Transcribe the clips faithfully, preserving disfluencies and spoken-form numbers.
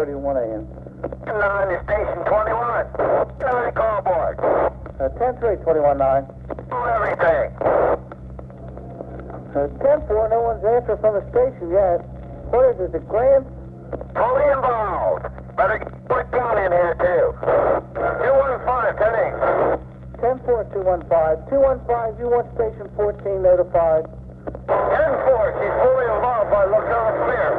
thirty-one A M. nine is station twenty-one. Every call board. Uh, ten three, twenty-one nine. Everything. Uh, ten four, no one's answering from the station yet. What is it, the Graham? Fully involved. Better get quick down in here, too. two one five, ten eight. ten four, two one five. two one five, you want station fourteen notified. ten four, she's fully involved by looking on the clear.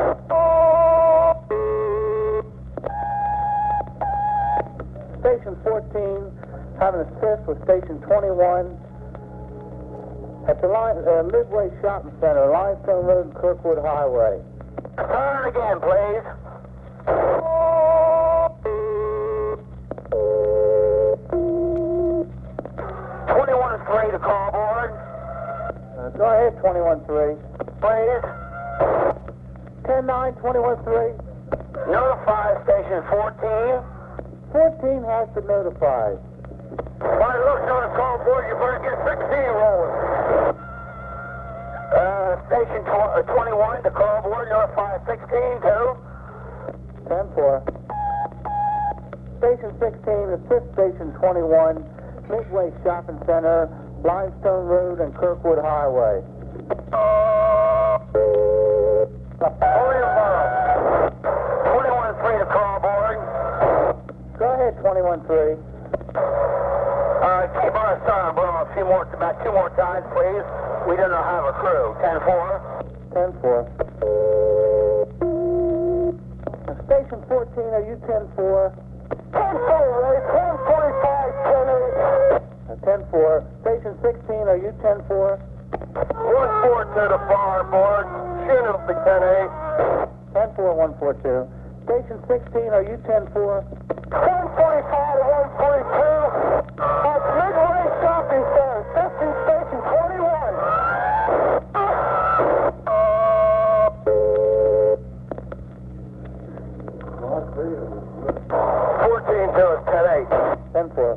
Station fourteen, having assist with station twenty-one at the line, uh, Midway Shopping Center, Limestone Road and Kirkwood Highway. Turn again, please. twenty-one three to call board. Uh, go ahead, twenty-one three. Please. ten nine, twenty-one three. Notify station fourteen. fourteen has been notified. By looking on the call board, you better get sixteen rolling. Uh, station tw- uh, twenty-one, the call board, notify sixteen, too. ten four. Station sixteen, assist station twenty-one, Midway Shopping Center, Limestone Road and Kirkwood Highway. Fully involved. twenty-one three, the call board. Go ahead, twenty-one three. Uh, keep on us on, bro, a few more, about two more times, please. We don't have a crew. ten four. ten four. Station fourteen, are you ten four? ten four, right? ten forty-five, ten eight. Uh, ten four. Station sixteen, are you ten four? one four to the far board. Shoot, it'll be ten eight. ten four, one four two. Station sixteen, are you ten four? one forty-five to one forty-two. That's Midway Shopping Center, assisting station twenty-one. fourteen to us, ten eight. ten four.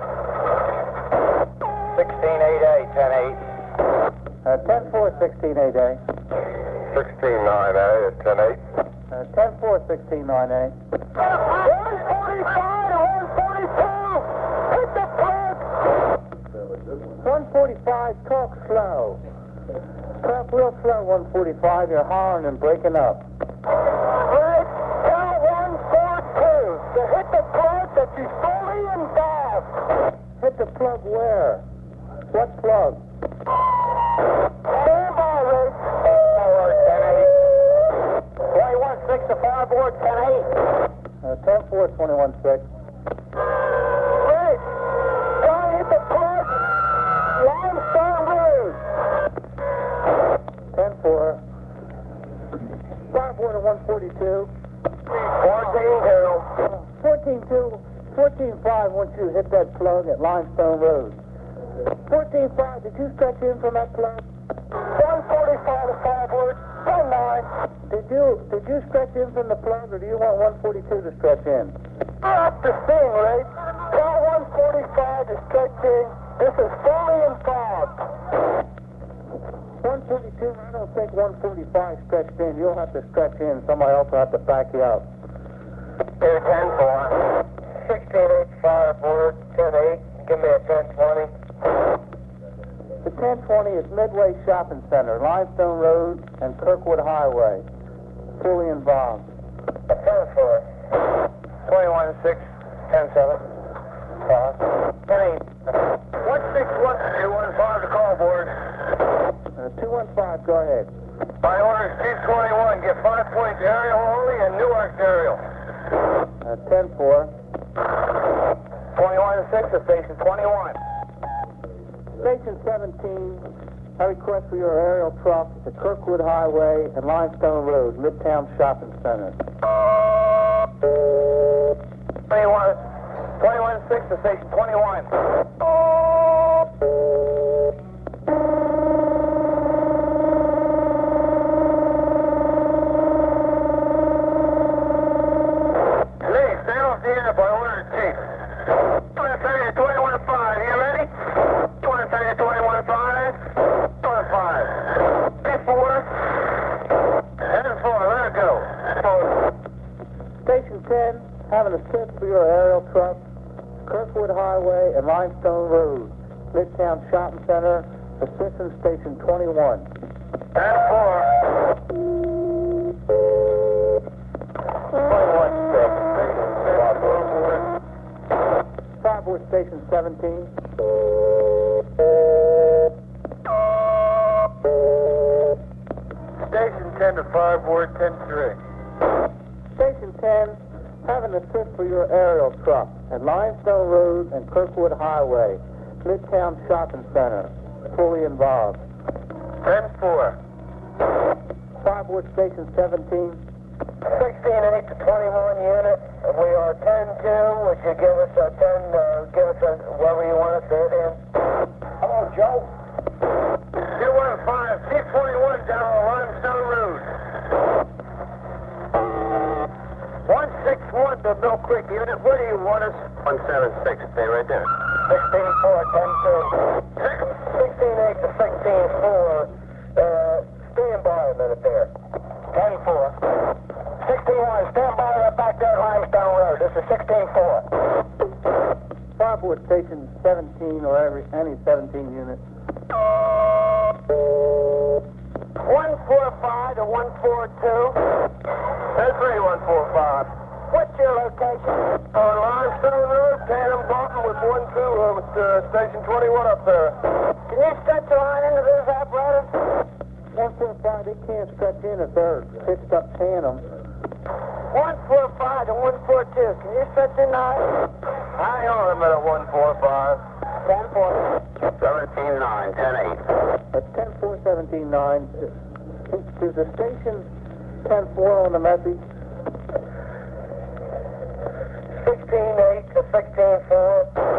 sixteen eight A, ten eight. Uh, ten four, sixteen eight A. sixteen nine A is ten eight. Uh, ten four, sixteen nine A. one forty-five to one forty-two. Hit the plug. one forty-five, talk slow. Talk real slow, one forty-five. You're hollering and breaking up. Right, tell one four two to hit the plug that you fully involved. Hit the plug where? What plug? Stand by, Rick. Forward, ten eight. twenty-one six to fireboard, ten eight. Uh, ten four, twenty-one six. Rick, try to hit the plug. Limestone Road. ten four. Fireboard at one forty-two. fourteen two. fourteen two. fourteen five, once you hit that plug at Limestone Road. fourteen five, did you stretch in from that plug? one forty-five to fireboard, ten nine. Did you did you stretch in from the plug, or do you want one forty-two to stretch in? Up the thing, right? Tell one forty-five to stretch in. This is fully involved. one forty-two, I don't think one forty-five stretched in. You'll have to stretch in. Somebody else will have to back you up. Here, ten four. sixteen eight fireboard, ten eight. Give me a ten twenty. The ten twenty is Midway Shopping Center, Limestone Road and Kirkwood Highway. Fully involved. ten four. twenty-one six, ten seven. Cross. ten eight. one six one two one five to call board. Uh, two one five, go ahead. By order, Chief twenty-one, get five points aerial only and Newark aerial. Uh, ten four. twenty-one six to station twenty-one. Station seventeen, I request for your aerial truck at Kirkwood Highway and Limestone Road, Midtown Shopping Center. twenty-one, twenty-one six to station twenty-one. Lee, stay off the air by order, Chief. twenty-one five, you ready? twenty-one five. twenty-five. ten four. ten four, let it go. Highway and Limestone Road, Midtown Shopping Center, assistant station twenty-one. ten four. twenty-one six. Fireboard station seventeen. Station ten to Fireboard ten three. Station ten, have an assist for your aerial truck at Limestone Road and Kirkwood Highway, Midtown Shopping Center, fully involved. ten four. Fireboard station seventeen. sixteen eight to twenty-one unit. We are ten two. Would you give us a ten, uh, give us a, wherever you want us to hit in? Hello, Joe. two one five, C twenty-one down on Limestone Road. one six one to Mill Creek unit. Where do you want us? one seven six, stay right there. sixteen four, ten two. sixteen eight to sixteen four. Uh, stand by a minute there. ten four. sixty-one, stand by right back there at Limestone Road. This is sixteen four. Fireboard station seventeen or every any seventeen unit. one four five to one four two. ten three, one four five. What's your location? On Limestone Road, Tannenbaum with one two, uh, with uh, station twenty-one up there. Can you stretch the line into this apparatus? one four five, they can't stretch in if they're pitched up tandem. one four five to one four two. Can you stretch in nine? Hang on a minute, one four five. ten four. seventeen nine, ten eight. At ten four, seventeen nine, is the station ten four on the message? sixteen eight to sixteen four.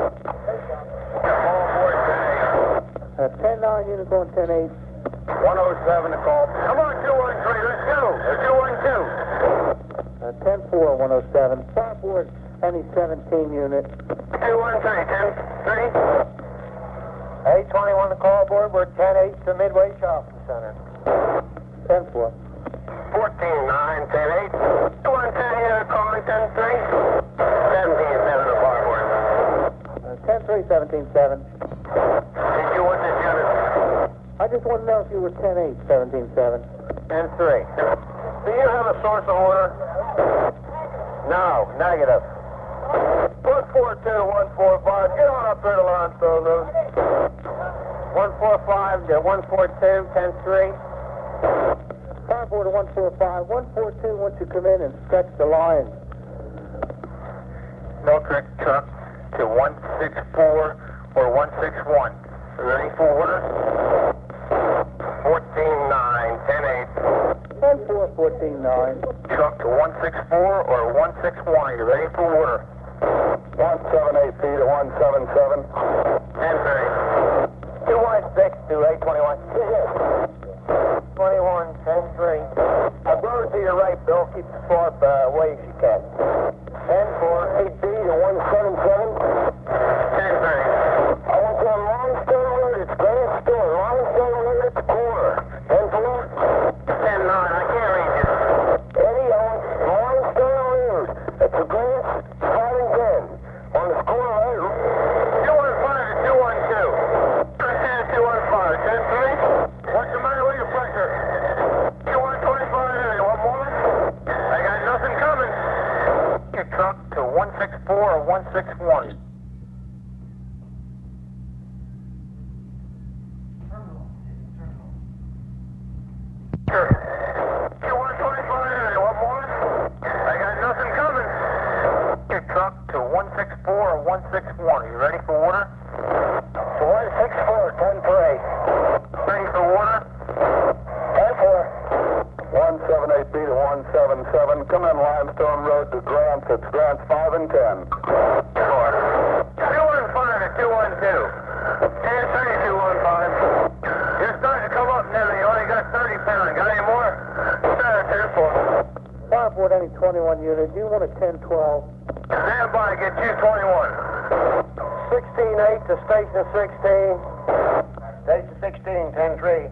Uh, ten nine unit going ten eight. one oh seven to call. Come on, two one three, let's go. two one two. Uh, ten four, one oh seven. Fireboard, any seventeen unit. two one three, ten three. eight twenty-one to call board. We're ten eight to Midway Shopping Center. ten four. fourteen nine, ten eight. two one ten here, calling ten three. seventeen seven to Fireboard. Uh, ten three, seventeen seven. Did you want this unit? I just want to know if you were ten eight, seventeen seven. ten three. Do you have a source of order? No, negative. one four two, one four five, get on up there to Limestone Road. one four five to one four two, ten three. Fireboard one four five, one four two once you come in and stretch the line. Mill Creek truck to one six four or one six one. Ready for order? fourteen nine, ten eight. ten four, fourteen nine. Truck to one six four or one six one. You ready for order? one seven eight P to one seven seven. ten three. two one six to eight twenty-one. twenty-one, ten three. I'll go to your right, Bill. Keep the swap uh, away as you can. ten four, eight B to one seven seven. ten three. I want you on Limestone Road. It's Grand Store. Limestone Road at the corner. ten four. ten nine. I can't read you. Eddie, I want Limestone Road. It's the Grand starting ten. On the corner right. two one five to two one two. two one five. ten three. What's the matter with your pressure? two one twenty-five. One more? I got nothing coming. Your truck to one six four or one six one. one six four or one six one. Are you ready for order? one six four, ten three. Ready for order? ten four. one seven eight B to one seven seven. Come in Limestone Road to Grants. It's Grants five and ten. Four. two one five to two one two. ten three, two one five. You're starting to come up, Nelly. You only got thirty pounds. Got any more? Sir, ten four. Fireboard, any twenty-one unit. Do you want a ten twelve? Stand by, get you twenty-one. sixteen eight to station sixteen. Station sixteen, ten three.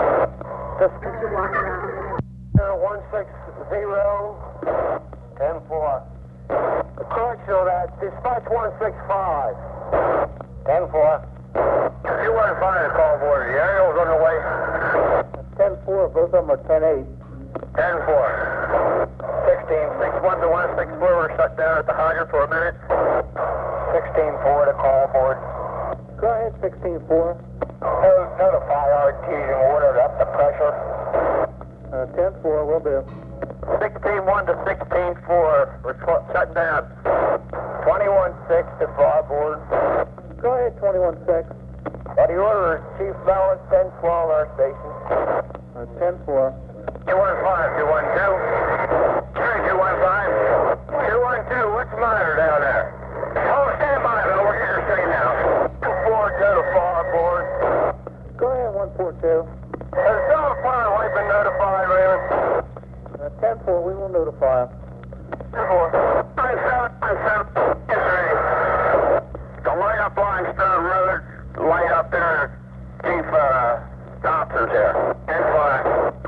one six zero, ten four. Correctional, that dispatch one six five. ten four. two one five to call board. The aerial's underway. ten four, both of them are ten eight. ten four. sixteen six one to one six four. We're shut down at the hydrant for a minute. sixteen four to call board. Go ahead, sixteen four. Notify R Ts and water up the pressure. Uh, ten four, will do. sixteen one to sixteen four. We're shut down. twenty-one six to starboard. Go ahead, twenty-one six. What the order is Chief Balance, ten twelve, our station. Uh, ten four. two one five, two one two. Sorry, two one five. two one two, what's the matter down there? Oh, stand by, Bill. We're here straight now. two four two to starboard. Go ahead, one four two. Has Dog Fire White been notified, Raymond? Uh, ten four, we will notify him. two four. nine seven, nine seven. Yes, ready. The light up line, Stern Road. Light up there. Chief, uh, Thompson's here. ten five.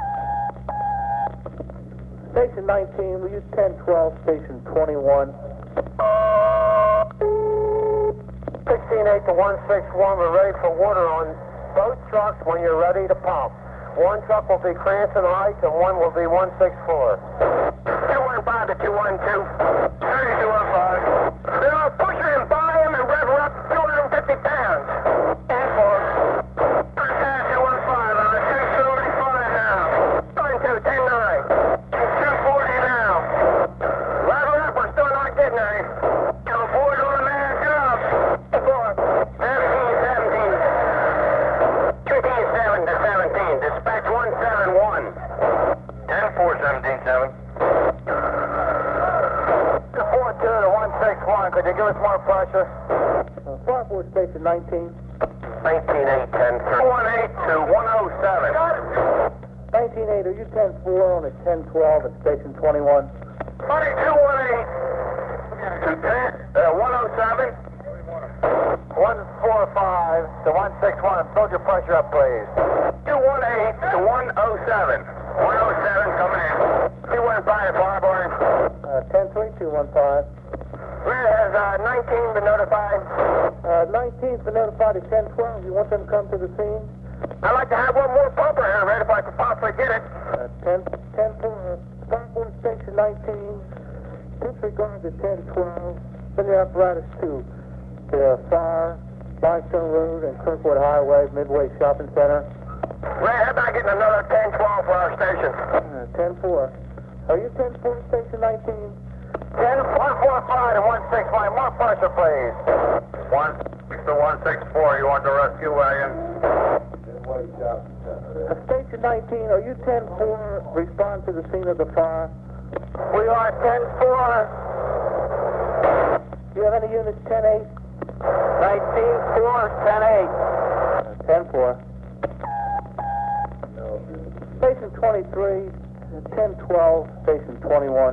Station nineteen, we use ten twelve, station twenty-one. sixteen eight to one six one, we're ready for water on both trucks when you're ready to pump. One truck will be Cranston Heights and one will be one six four. two one five to two one two. thirty two one five. They're pushing him by him and rev her up two hundred fifty pounds. ten four. two one five on a two seventy-five now. one two, ten nine. two forty now. Rev her up, we're still not getting there. Come aboard on a man's job. seventeen seventeen. fifteen seven to seventeen. Dispatch one seven one. ten four, seventeen seven. four two to one six one. Could you give us more pressure? Uh, Farboard, station nineteen. nineteen eight, ten three. one eight to one oh seven. nineteen eight, are you ten four on a ten twelve at station twenty-one? twenty-two one eight to ten, uh, one oh seven. one four five to one six one. Build your pressure up, please. two one eight to one oh seven. one oh seven coming in. two one five, Farboard. Uh, ten three, two one five. Where has uh, nineteen been notified? Uh, nineteen's been notified at ten twelve. You want them to come to the scene? I'd like to have one more pumper here, Red, if I could possibly get it. Uh, ten, ten four, Farboard, station nineteen. Disregard the ten twelve. Send your apparatus to the fire, Limestone Road and Kirkwood Highway, Midway Shopping Center. Red, how about getting another ten twelve for our station? Uh, ten four. Are you ten four, station nineteen? ten, one four five and one six five. More pressure, please. one six to one six four. You want the rescue wagon? Uh, station nineteen, are you ten four? Respond to the scene of the fire. We are ten four. Do you have any units ten eight? nineteen four, ten eight. Uh, ten four. Station twenty-three, uh, ten twelve, station twenty-one.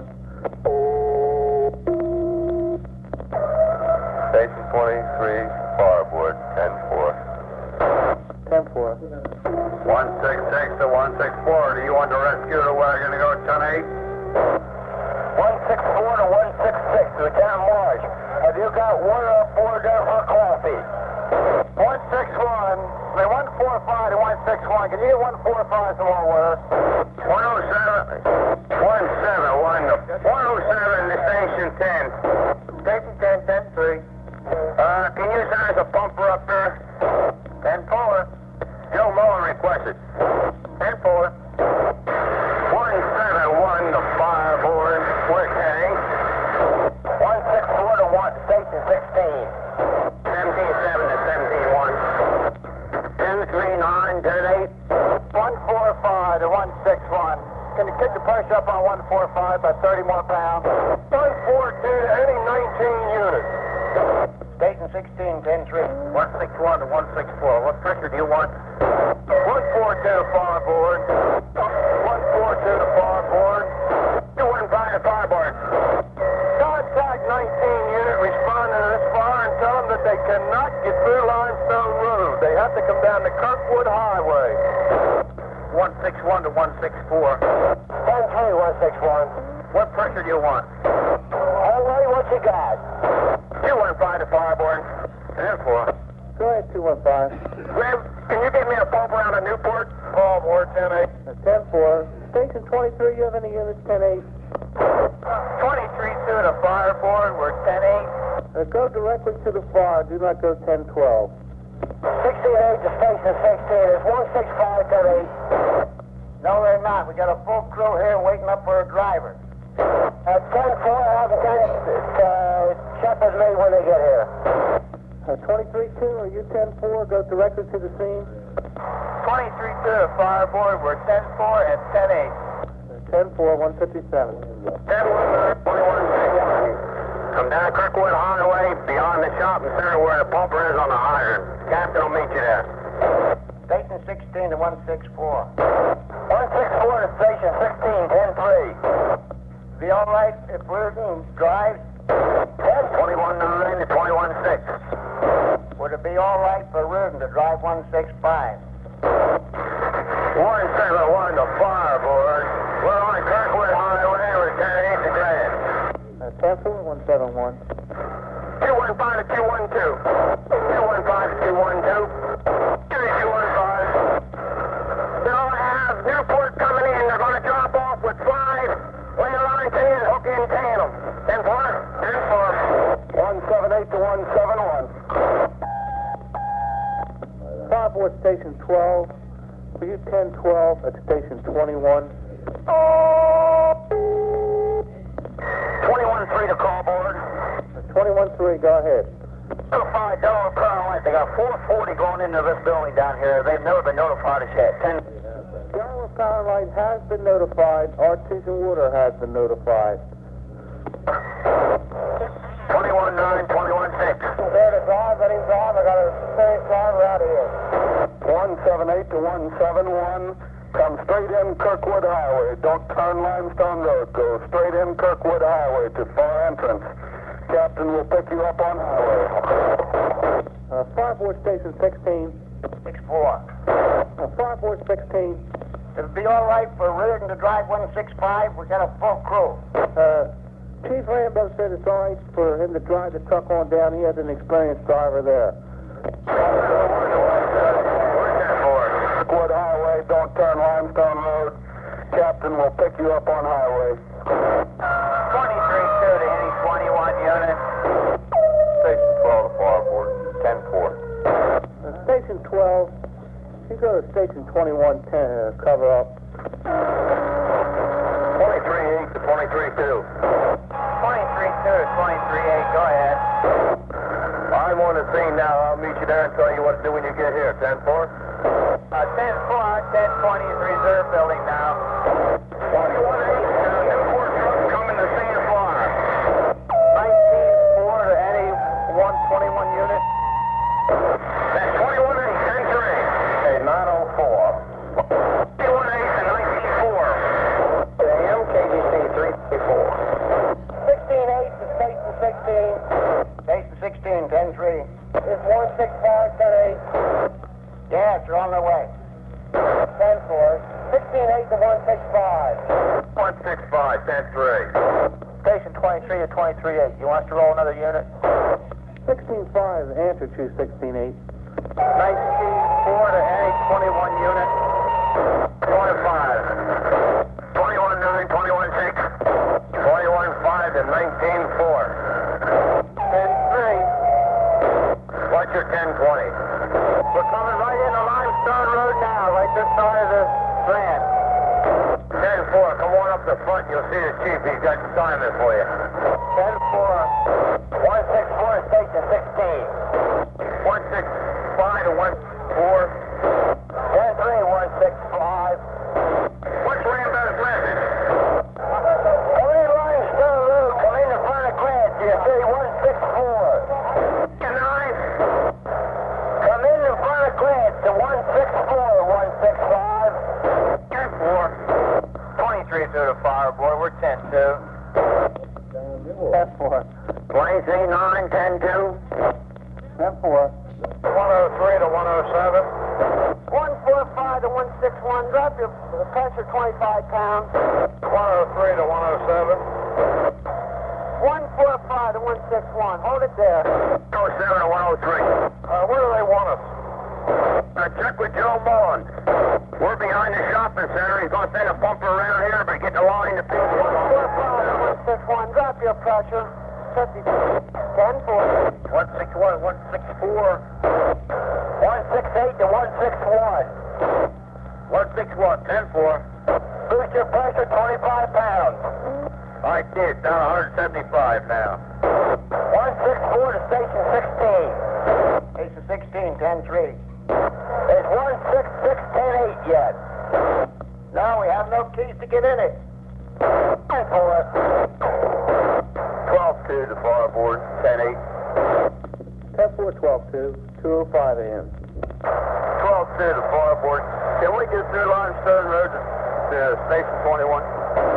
Station twenty-three, Farboard, ten four. ten four. one six six to one six four. Do you want to rescue the wagon to go ten eight? one six four to one six six to the town marsh. Have you got water up board there for coffee? one six one, I mean one four five to one six one. Can you get one four five some more water? one oh seven, one seven one, one oh seven to station ten. Station ten, ten three. Uh, can you size a pumper up there? ten four. Joe Mullen requested. ten four. one seven one to Farboard, quick heading. one six four to one, station sixteen. seventeen seven to seventeen one. ten three nine, ten eight. one four five to one six one. Can you kick the pressure up on one four five by thirty more pounds? one four two to any nineteen units. Station sixteen, ten three. one six one to one six four. What pressure do you want? one four two to Farboard. one four two to Farboard. two one five to Farboard. Contact nineteen unit responding to this fire and tell them that they cannot get through Limestone Road. They have to come down the Kirkwood Highway. one six one to one six four. ten three, one six one. What pressure do you want? All right, what you got? two one five to Farboard. ten four. Go ahead, two one five. Graham, can you get me a pump around to Newport? Call board ten eight. ten four. Station twenty-three, you have any units? ten eight. twenty-three two to fire board, we're ten eight. Uh, go directly to the fire. Do not go ten twelve. sixteen eight to station sixteen. It's one six five ten eight. No, they're not. We got a full crew here waiting up for a driver. At ten four, have the guys uh, check with me when they get here. Uh, twenty-three two, are you ten four? Go directly to the scene. twenty-three two to fire board, we're ten four and ten eight. ten four, one fifty-seven. ten one, twenty-one six. Come down Kirkwood Highway, beyond the shopping center where the pumper is on the hydrant. Captain will meet you there. Station sixteen to one six four. one six four to station sixteen, ten three. Be all right if Reardon drives? twenty-one nine to twenty-one six. Would it be all right for Reardon to drive one six five? one seven one to Fireboard. We're on Kirkwood Highway. We're ten eight to Grand. Uh, ten four, one seven one. two one five to two one two. two one five to two one two. Give me two one five. They'll have Newport coming in. They're going to drop off with five. Lay a line to you, hook in tandem. ten four. ten four. one seven eight to one seven one. Fireboard station twelve. For you ten twelve at station twenty-one. twenty-one three to call board. twenty-one three, go ahead. Notified Delaware Carolina. They got four forty going into this building down here. They've never been notified as yet. ten. Delaware Power Line has been notified. Artesian Water has been notified. twenty-one nine, twenty-one six. There to drive, let him drive. I got a experienced driver out here. one seven eight to one seven one. Come straight in Kirkwood Highway. Don't turn Limestone Road. Go straight in Kirkwood Highway to far entrance. Captain will pick you up on highway. Uh, Fireboard station sixteen. six four. Uh, Fireboard sixteen. It'll be all right for Reardon to drive one six five. We got a full crew. Uh, Chief Rambo said it's all right for him to drive the truck on down. He has an experienced driver there. Kirkwood Highway, don't turn Limestone Road. Captain will pick you up on highway. twenty-three two to any twenty-one unit. Station twelve to Fireboard, ten four. Uh, station twelve. You go to station twenty-one ten, uh, cover up. twenty-three eight to twenty-three two. twenty-three two to twenty-three eight, go ahead. I'm on the scene now. I'll meet you there and tell you what to do when you get here. ten four. Uh, ten four, ten twenty is reserve building now. twenty-one eight, uh, Newport truck coming to Saint Far. nineteen four to any one twenty-one unit. That's twenty-one eight, ten three. Okay, nine oh four. twenty-one eight to nineteen four. A M K D C three four. sixteen eight to station sixteen. Station sixteen, ten three. It's one six five, ten eight. Yes, you're on their way. ten four. sixteen eight to one six five. one six five, ten three. Station twenty-three to twenty-three eight. You want us to roll another unit? sixteen five, answer to sixteen eight. nineteen four to any twenty-one unit. twenty-five. twenty-one nine, twenty-one six. twenty-one five to nineteen four. ten three. What's your ten twenty? We're coming right into Limestone Road now, right this side of the Strand. ten four, come on up the front, you'll see the chief. He's got assignment for you. ten four. one six four, station sixteen. one six five to one four. ten three, one six five. What's Rambo's message? Come in Limestone Road, come in the front of Grant, you see one six four. nine. Come in the front of Grant to one six four, one six five. ten four. twenty-three two to Fireboard, we're ten two. ten four. twenty-three nine, ten two. ten four. one oh three to one oh seven. one forty-five to one sixty-one. Drop your pressure twenty-five pounds. one oh three to one oh seven. one four five to one six one. Hold it there. oh seven to one oh three. Uh, where do they want us? Uh, check with Joe Mullen. We're behind the shopping center. He's going to send a pumper around here, but get the line to people. one four five to one six one. Drop your pressure. ten four. one six one, one six four. one six eight to one six one. one six one, ten four. Boost your pressure twenty-five pounds. I did, down one hundred seventy-five now. one six four to station sixteen. Station sixteen, ten three. Is one six six, ten eight yet? No, we have no keys to get in it. ten four. twelve two to fireboard, ten eight. ten four, twelve two, two oh five A M. twelve two to fireboard. Can we get through Limestone Road to, to Station twenty-one?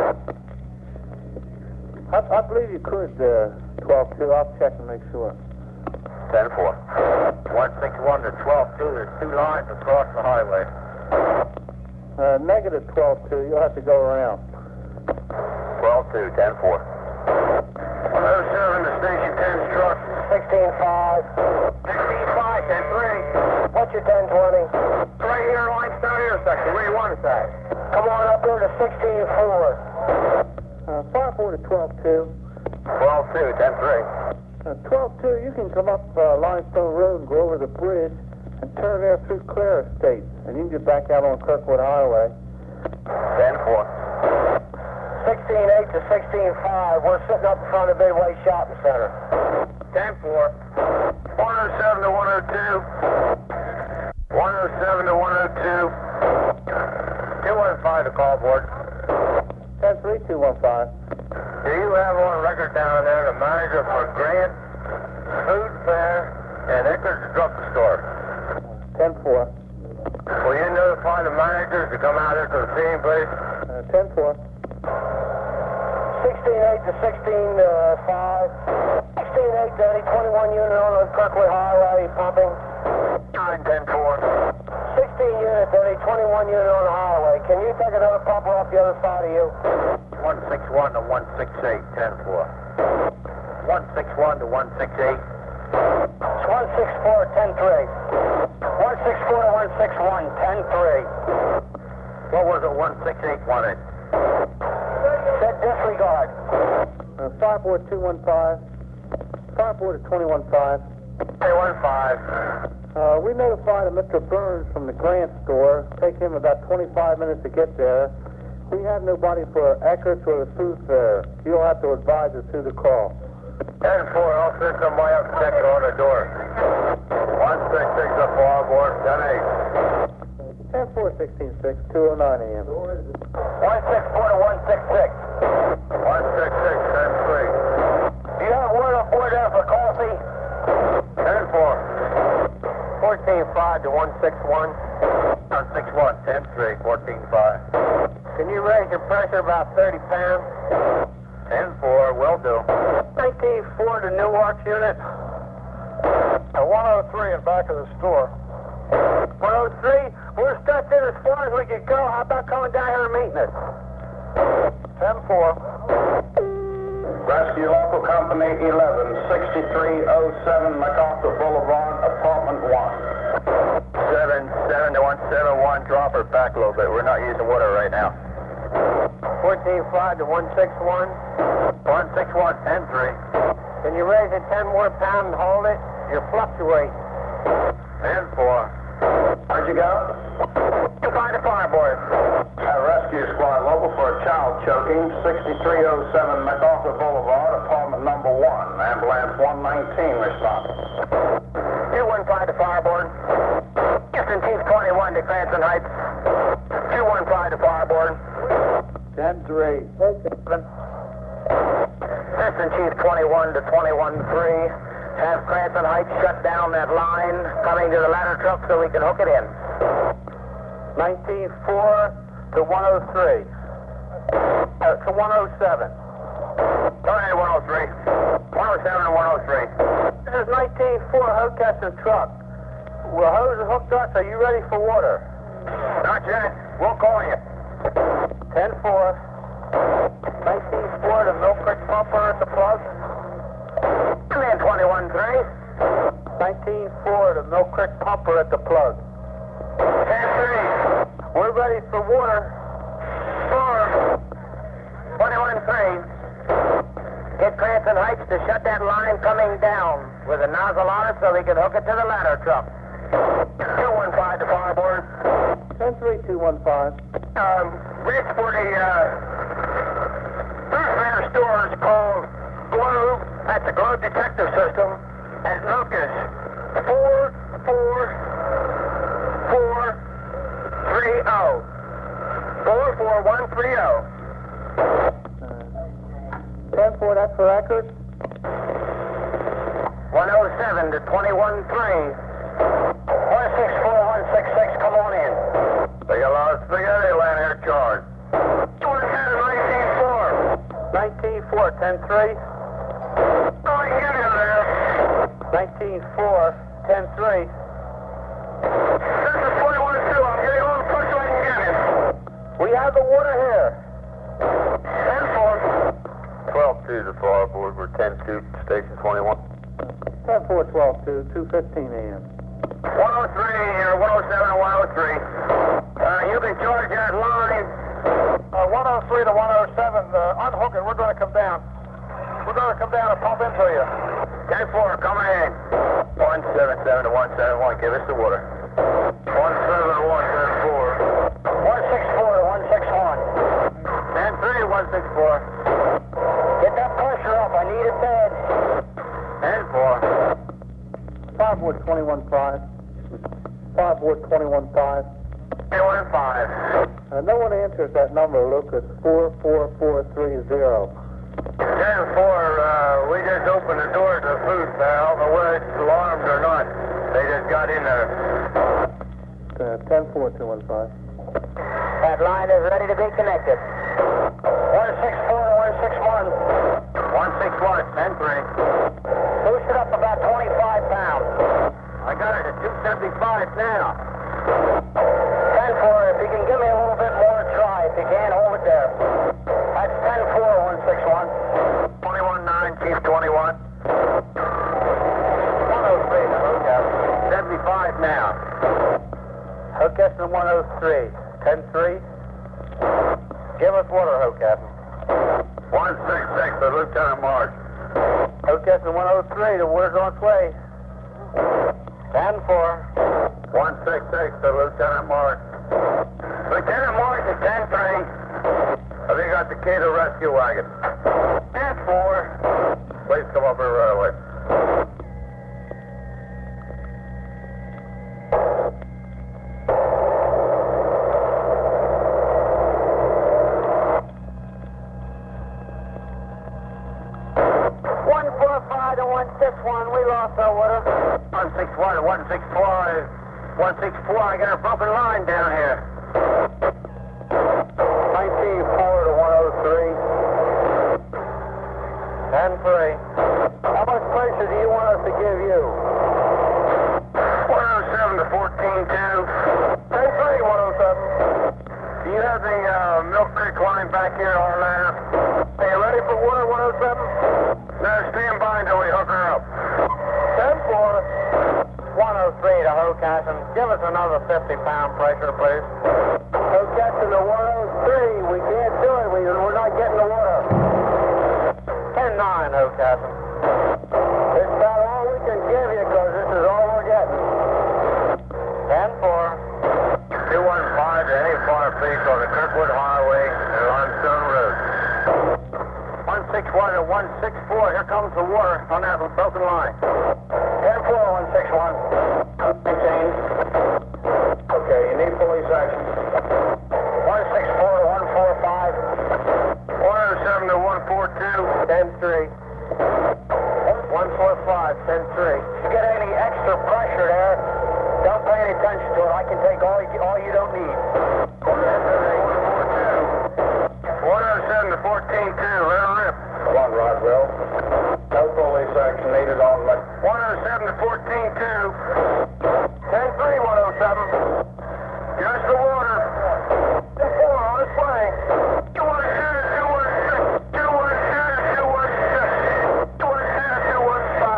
I, I believe you could, uh, twelve two. I'll check and make sure. ten four. one six one to twelve two. There's two lines across the highway. Uh, negative twelve two. You'll have to go around. twelve two, ten four. one oh seven to Station ten's truck. sixteen five. sixteen five, ten three. What's your ten twenty? Right here, Limestone intersection. Where do you want us at? Come on up there to sixteen four. Uh, five four to twelve two. twelve two, ten three. Uh, twelve two, you can come up uh, Limestone Road and go over the bridge and turn there through Clare Estates, and you can get back out on Kirkwood Highway. ten four. sixteen eight to sixteen five. We're sitting up in front of Midway Shopping Center. ten four. one oh seven to one oh two. one oh seven to one oh two. two one five to call board. ten three, two one five. Do you have on record down there the manager for Grant Food Fair and Eckerd's Drugstore? ten four. Will you notify the managers to come out here to the scene, please? Uh, ten four. sixteen eight to sixteen five. sixteen eight to any twenty-one unit on the Kirkwood Highway pumping. nine ten four. sixteen unit to any twenty-one unit on the highway. Can you take another pumper off the other side of you? one six one to one six eight, ten four. one six one to one six eight. It's one six four, ten three. one six four to one six one, ten three. What was it one six eight wanted? Said disregard. Uh, five four two one five. five four to twenty-one five. twenty-one five. Uh, we notified a Mister Burns from the Grant store. Take him about twenty-five minutes to get there. We have nobody for Eckerd's or the food fair. You'll have to advise us who to call. ten four, I'll send somebody up and check it on the door. one six six up fireboard, ten eight. ten four, sixteen six, two oh nine A M. one six four to one six six. one six six, ten three. Do you have word up board there for coffee? ten four. fourteen five to one six one. one six one, ten three, fourteen five. Can you raise your pressure about thirty pounds? ten four, will do. nineteen four to Newark unit. one oh three in back of the store. one oh three, we're stuck in as far as we can go. How about coming down here and meeting us? ten four. Rescue Local Company eleven, sixty-three oh seven MacArthur Boulevard, Apartment one. seven seven to one seven one, drop her back a little bit. We're not using water right now. fourteen five to one six one. one six one, ten three. Can you raise it ten more pounds and hold it? You're fluctuating. ten four. Where'd you go? You find a fireboard. A rescue squad local for a child choking, sixty-three oh seven MacArthur Boulevard, apartment number one. Ambulance one nineteen responding. two one five to fireboard. Houston Chief twenty-one to Cranston Heights. two one five to fireboard. ten three. Houston Chief twenty-one to twenty-one three. Have Cranston Heights shut down that line coming to the ladder truck so we can hook it in. nineteen four to one oh three. Uh, to one oh seven. Sorry, one oh three. one oh seven to one oh three. This is nineteen four Hocassin truck. Well, hose are hooked up. Are you ready for water? Not yet. We'll call you. ten four. nineteen four to Mill Creek Pumper at the plug. Come in, twenty-one three. nineteen four to Mill Creek Pumper at the plug. ten three. We're ready for water. Four. twenty-one three. Get Cranston Heights to shut that line coming down with a nozzle on it so we can hook it to the ladder truck. two one five to fireboard. ten three two one five. Um, Rich for the, uh, Fair store is called Globe. That's the Globe Detective System at Lucas. four four four three oh. four four one three oh. ten four, that's for record. one oh seven to twenty-one three. one six four one six six, come on in. They got a lot of spaghetti land here charged. one ten nineteen four. nineteen four, ten three. Oh, I can get in there. nineteen four, ten three. This is twenty-one two. I'm getting on the push so I can get in. We have the water here. ten four. twelve two to fireboard. We're ten two, station twenty-one. ten four, twelve two, two fifteen A M. one oh three or one oh seven or one oh three. Uh, you can charge that line. Uh, one oh three to one oh seven, uh, unhook it, we're going to come down. We're going to come down and pump into you. ten four, coming in. one seven seven to one seven one. Give us the water. one seven one ten four. one six four to one six one. ten three, one six four. Get that pressure up. I need it bad. ten four. Fireboard twenty-one five. Fireboard twenty-one five. twenty-one five. Uh, no one answers that number, Lucas. four four four three zero. ten four, uh, we just opened the door to the food pal. I don't know whether it's alarmed or not. They just got in there. Uh, ten four, two one five. That line is ready to be connected. one six four to one six one. one six one, ten three. Boost it up about twenty-five pounds. I got it at two seventy-five now. ten four, if you can give me a little bit more try, if you can, hold it there. That's ten four, one six one. twenty-one nine, Chief twenty-one. one oh three, the hookup. seventy-five now. Hocus and one oh three. ten three. Give us water, Hocus. one six six to Lieutenant March. Hocus and one oh three, the water's on its way. ten four. one six six to Lieutenant March. Lieutenant March is ten three. Have you got the key to rescue wagon? ten four. Please come up here right away. one four five to one six one, we lost our water. one six one, one six four, one six four, I got a broken line down here. nineteen four to one oh three. ten three. How much pressure do you want us to give you? one oh seven to fourteen two. ten three, one oh seven. Do you have the uh, Milk Creek line back here on there? Are you ready for water, one oh seven? No, stand by until we hook her up. ten four. one oh three to Hocus, and give us another fifty pound pressure, please. Hocus to the one oh three. We can't do it. We, we're not getting the water. ten nine, Hocus. It's about all we can give you because this is all we're getting. ten four. two one five to any far peak on the Kirkwood Highway and Limestone Road. one six one to one six four. Here comes the water on that broken line. ten four, one six one. Change. Okay, you need police action. one six four to one four five. one oh seven to one four two. ten three. one four five, ten three. If you get any extra pressure there, don't pay any attention to it. I can take all you, all you don't need. one oh seven to fourteen two, let her rip. Come on, Rodwell. No police action needed on my... one oh seven to fourteen two. ten three, one oh seven. Give us the water. ten four, on its way. two one seven, two one six, two one seven, two one six, two one seven, two one five.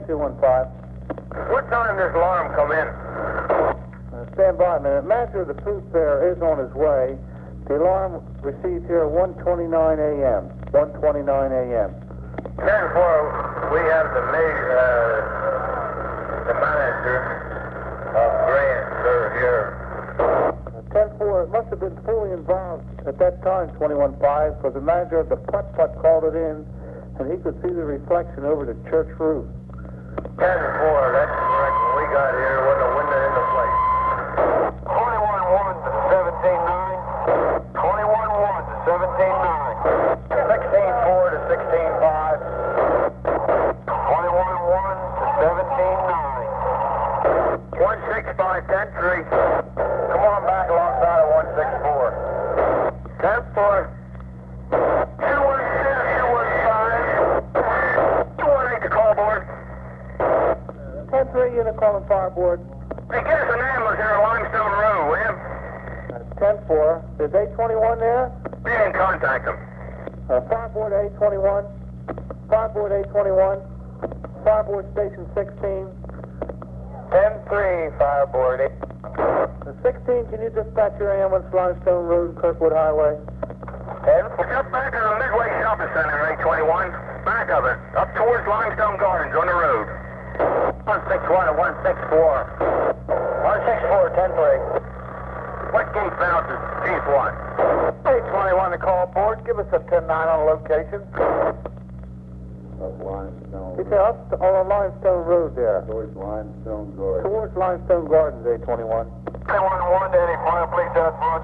two one five. What time does alarm come in? Uh, stand by a minute. Manager of the food fair is on his way. The alarm received here at one twenty-nine a m one twenty-nine a m ten four, we have the ma- uh, the manager of Grant, sir, here. ten four, it must have been fully involved at that time, twenty-one five, because the manager of the putt-putt called it in, and he could see the reflection over the church roof. ten four, that's correct. When we got here, wasn't a window in the place. twenty-one one to seventeen nine. twenty-one one to seventeen nine. sixteen four to sixteen five. twenty-one one to seventeen nine. one six five, ten three. Come on back alongside of one six four. ten four. two one six, two one five. two one eight to call board. ten three, unit calling fireboard. Hey, get us an ambulance here on Limestone Road, will you? ten four, is eight twenty-one there? We didn't contact them. Uh, fireboard eight twenty-one. Fireboard eight twenty-one. Fireboard station sixteen. ten three, fireboard. Uh, sixteen, can you dispatch your ambulance Limestone Road, Kirkwood Highway? ten four. Up back to the Midway Shopping Center, eight twenty-one. Back of it. Up towards Limestone Gardens on the road. one six one and one six four. one six four, ten three. What gate bounces? Chief one. eight twenty-one to call board. Give us a ten nine on location. Up Limestone, It's up to, on Limestone Road there. towards Limestone Gardens. Towards Limestone Gardens, eight twenty-one. twenty-one one to any fire, please, out front.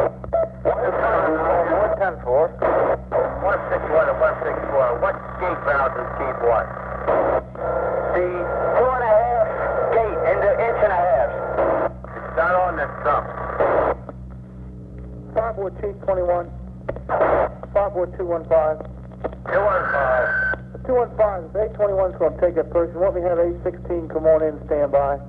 one ten four. one six one and one six four. What gate bounces? Chief one. The two and a half gate into inch and a half. It's not on the stump. Fireboard Chief twenty-one. Fireboard two one five. two one five. two one five, if eight twenty-one's going to take that person, why don't we have eight sixteen come on in and stand by?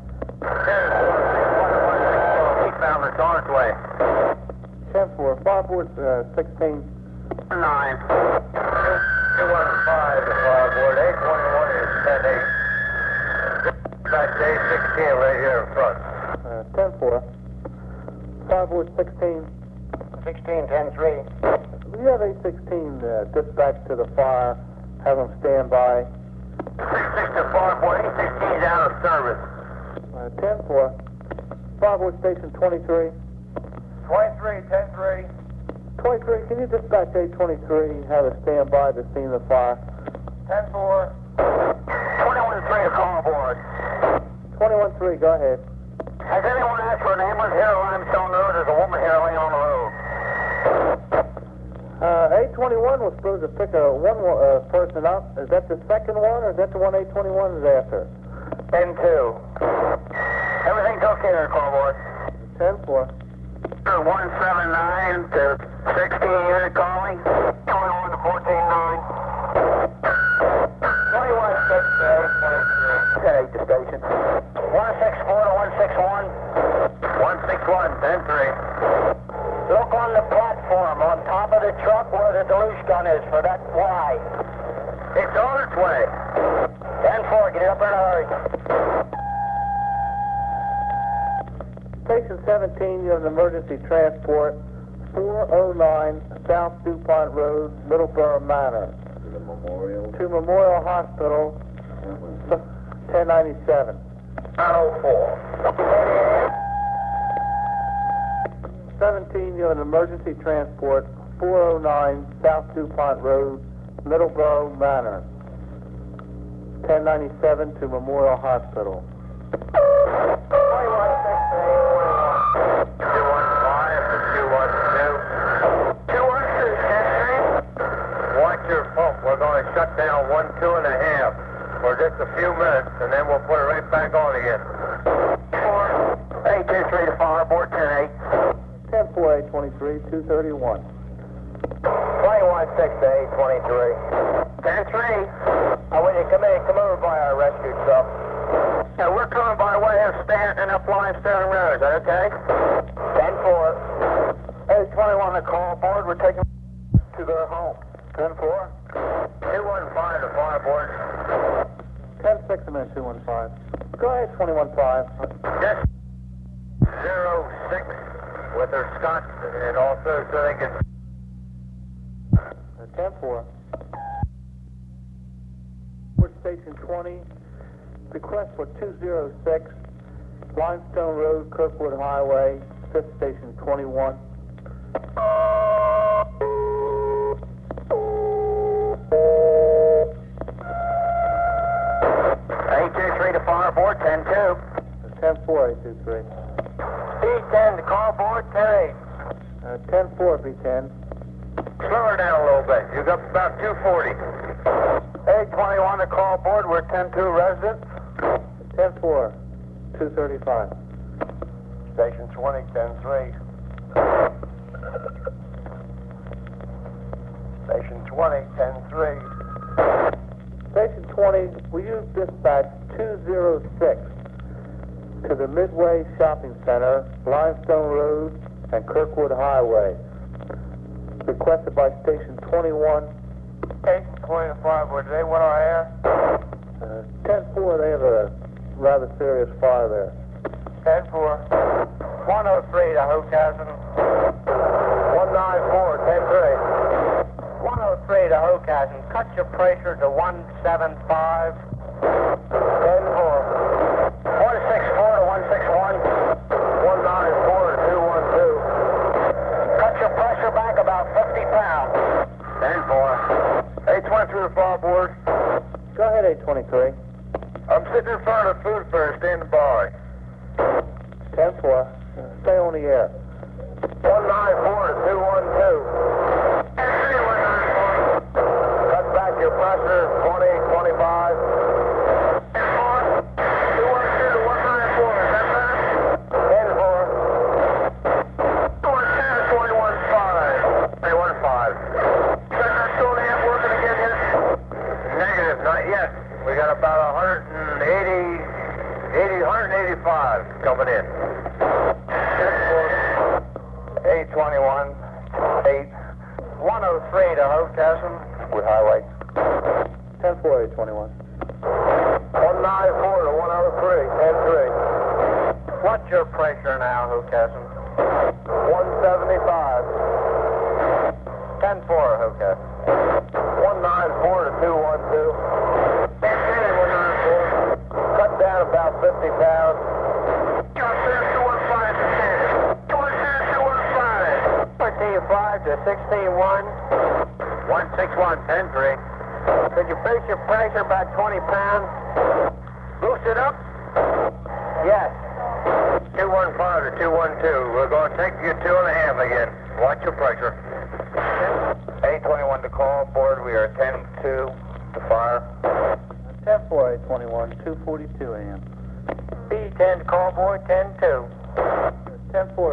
Eastbound, it's on its way. ten four, fireboard uh, sixteen. nine. two one five to fireboard. eight twenty-one is ten eight. Back to eight sixteen right here in front. Uh, ten four. Fireboard sixteen. sixteen ten three. We have eight sixteen uh, dispatch to the fire. Have them stand by. six six to fireboard. eight sixteen is out of service. Uh, ten four. Fireboard station twenty-three. twenty-three ten three. twenty-three, can you dispatch eight twenty-three, have a stand by the scene of the fire? ten four. twenty-one three to call board. twenty-one three, go ahead. Has anyone asked for an ambulance here on Limestone Road? There's a woman here laying on the road. Uh, eight twenty-one was supposed to pick a one uh, person up. Is that the second one, or is that the one eight twenty-one is after? ten two. Everything's okay there, call board. ten four. one seven nine to sixteen unit calling. twenty-one to fourteen nine. twenty-one six eight twenty-three. ten eight to station. one six four to one six one. one six one, ten three. Look on the platform on top of the truck where the deluge gun is for that Y. It's on its way. ten four, get it up in a hurry. Station seventeen, you have an emergency transport, four oh nine South DuPont Road, Middleborough Manor, To the memorial. to Memorial Hospital, ten ninety-seven. nine oh four. seventeen, you have an emergency transport, four oh nine South DuPont Road, Middleborough Manor, ten ninety-seven to Memorial Hospital. twenty-one six eight twenty-one. two one five to two one two. two one two, ten three. Watch your pump. We're going to shut down one two and a half for just a few minutes, and then we'll put it right back on again. eight two three to fireboard, ten eight. ten four eight twenty-three, two thirty-one. twenty-one six to eight twenty-three. ten three. Uh, when you come in, come over by our rescue truck. Yeah, we're coming by way of Stanton up Limestone Road. Is that okay? ten four. eight twenty-one to call board. We're taking to their home. ten four. two one five to fireboard. ten six, I'm in two one five. Go ahead, twenty-one five. Yes. Zero six with her Scott, and also so they can. ten four. Ford Station twenty. Request for two zero six, Limestone Road, Kirkwood Highway, fifth Station twenty-one. eight two three to Fireboard, ten two. ten four, eight two three. B ten to Callboard, ten eight. Uh, ten four, B ten. Slow her down a little bit. You got about two forty. eight twenty-one to Callboard, we're ten two residents. ten four, two thirty-five. Station twenty, ten three. Station twenty, ten three. Station twenty, will you dispatch two zero six to the Midway Shopping Center, Limestone Road, and Kirkwood Highway? Requested by Station twenty-one. Station twenty to Fireboard, do they want our air? Uh, ten four, they have a rather serious fire there. ten four. one oh three to Hockessin. one nine four, ten three. one oh three to Hockessin. Cut your pressure to one seven five. ten four. one six four to one six one. one nine four to two one two. Cut your pressure back about fifty pounds. ten four. eight twenty-three to Fireboard. Go ahead, eight twenty-three. I'm sitting in front of the food fair, standing by. ten four. Stay on the air. one nine four to two one two. Cut back your pressure, twenty, twenty-five. two one two to one nine four, is that better? ten four. twenty-one five. twenty-one five. Is that still the amp working again yet? Negative, not yet. We got about one eighty, eighty, one eighty-five coming in. eight twenty-one, eight. one oh three to Hockessin. With highway. ten four, eight twenty-one. one nine four to one oh three, ten three. What's your pressure now, Hockessin? one seventy-five. ten four, Hockessin. one nine four to two one two. one nine four. Cut down about fifty pounds. two one five to ten. two one five. fourteen five to sixteen one. one six one, ten three. Could you boost your pressure about twenty pounds? Boost it up? Yes. two one five to two one two. We're going to take you two and a half again. Watch your pressure. eight twenty-one to Callboard. We are ten two to fire. ten four, eight twenty-one, two forty-two A M. B ten to Callboard, ten two. ten four.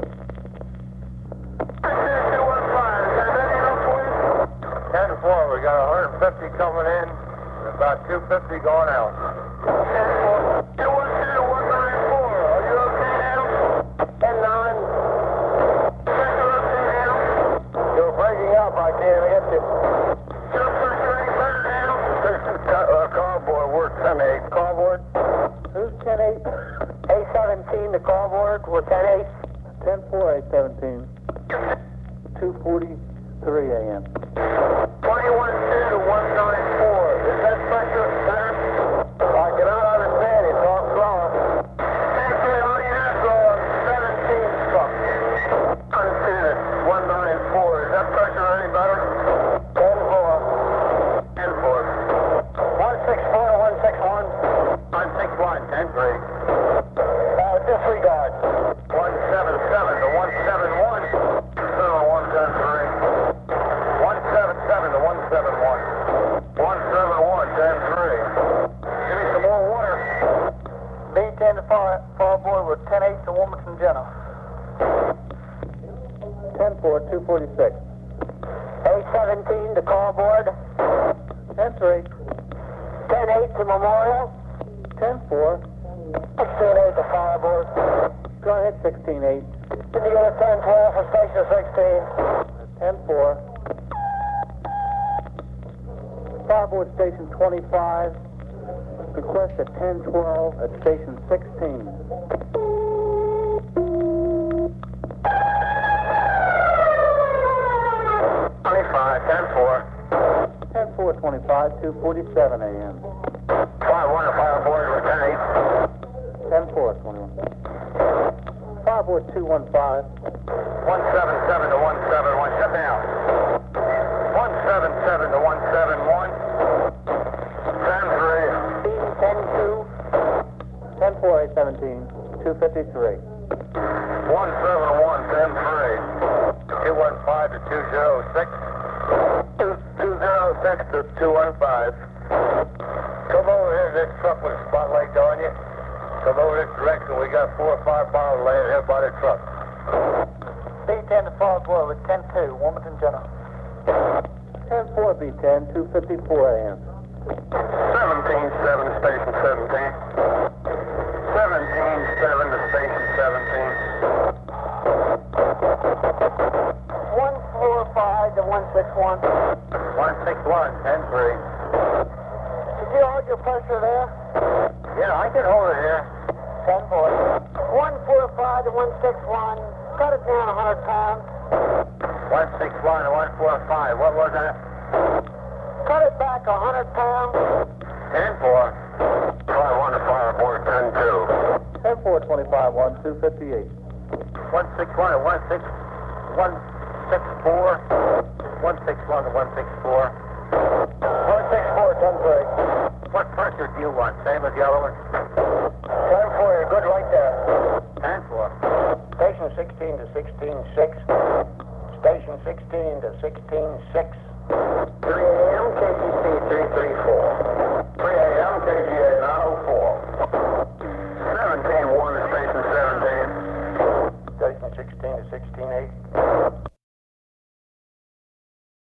two one five. Is that ready enough for you? ten four. We got one fifty coming in. About two fifty going out. ten four. two one two to one nine four. Are you okay now? ten nine. Pressure okay now? You're breaking up. I can't get you. Your pressure ain't better now? uh, Callboard. We're ten eight. Callboard? Who's ten eight? A seventeen to Callboard. We're ten eight. ten four, eight seventeen. two forty-three A M. twenty-one two to one nine four. Is that pressure better? I cannot understand you. Talk slower. Actually, all you have to go on seventeen truck. Understand it. one nine four. Is that pressure any better? ten four. ten four. one six four to one six one. one six one. ten three. Uh, disregard. one seven seven to one seven one. No, one ten three. one seven seven to one seven one. one seven one, ten three. Give me some more water. B ten to far, Fireboard with ten eight to Wilmington Jenna. ten four, two forty-six. A seventeen to Callboard. ten three. ten eight to Memorial. ten four. sixteen eight to Fireboard. Go ahead, sixteen eight. Can you get a ten twelve for station sixteen? ten four. Fireboard Station twenty-five. Request at ten twelve at station sixteen. twenty-five, ten four. ten four twenty-five, two forty-seven A M. five one, fire board, Lieutenant eight. ten four twenty-one. five four two one five. one seven seven to one seven one, shut down. one seven seven to one seven one. ten three. ten two. ten four eight seventeen, two fifty-three. one seven one, ten three. two one five to two zero six. two zero six to two one five. Come over here, this truck with a spotlight on you. Come over this direction, we got four or five bottles laying here by the truck. B ten to Farnsworth with ten two, Wilmington General. ten four B ten, two fifty-four A M. seventeen seven, station seventeen. seventeen seven to station seventeen. one four five to one six one. one six one, ten three. Did you hold your pressure there? Yeah, I can hold it here. ten four. one four five to one six one. Cut it down one hundred pounds. one six one to one four five, what was that? Cut it back one hundred pounds. ten four. five one to fire board, ten two. ten four twenty-five one, two fifty-eight. one six one to one six one six four. one six one to one six four. one six four, ten three. What pressure do you want? Same as the other one? ten four, you're good right there. ten four. Station sixteen to sixteen six. Station sixteen to sixteen six. three A M, K G C three three four. three A M, K G A nine oh four. seventeen one to station seventeen. Station sixteen to sixteen eight.